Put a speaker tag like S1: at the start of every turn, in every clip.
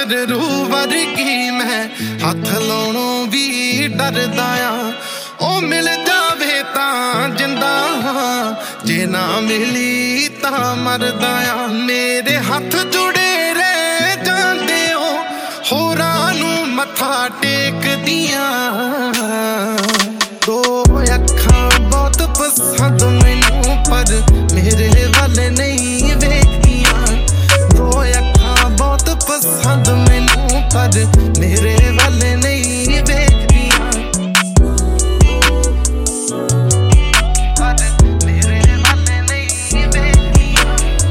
S1: पर रूह वर्गी मैं हथ लाउणों भी डरदा आ। ओ मिल जावे तां जिंदा हां, जे ना मिली तां मरदा आ। मेरे हथ जुड़े रह जांदे ओ होरां नूं मत्था टेकदियां। दो अखां बहुत पसंद मैनू पर मेरे वल नहीं वेखदियां। दो अखां बहुत पसंद मैनू पर मेरे वल नहीं वेखदियां। पर मेरे वल नहीं वेखदियां।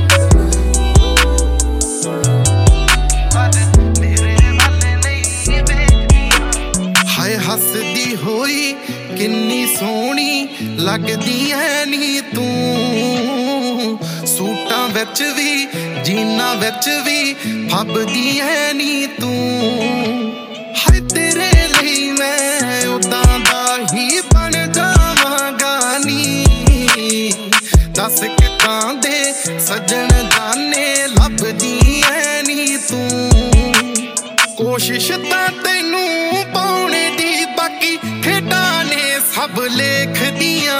S1: पर मेरे वल नहीं वेखदियां। हाय हसदी होई किन्नी सोहनी लगदी है नी तू, सूटां विच भी जीना विच भी फबदी है नी तू। हाय तेरे लई मैं उदां दा ही बन जावांगा नी। दस कितां दे सजन जाने लभदी है नी तू। कोशिश तां तैनू पाउणे दी बाकी खेडां ने सब लेख दियां।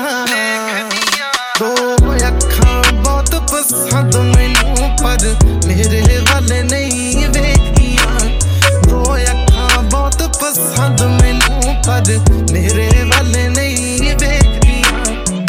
S1: दो अखां बहुत पसंद मैनू पर मेरे वल नहीं वेखदियां। दो अखां बहुत पसंद मैनू पर मेरे वल नहीं वेखदियां।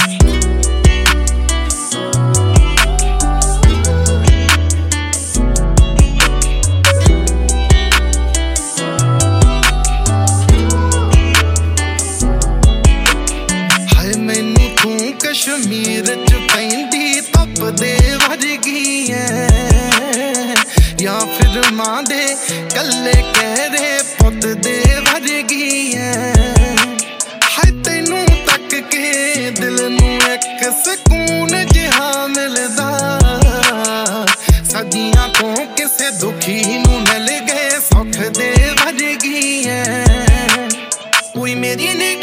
S1: हाय मैनू तू कश्मीर च पैंदी धुप दे वर्गी है, या फिर मां दे कल्ले कहरे पुत दे वर्गी है। हाय तैनू तक के दिल नू एक सुकून जिहा मिलदा। सदियां तो किसे दुखी नू मिल गए सुख दे वर्गी है। कोई मेरी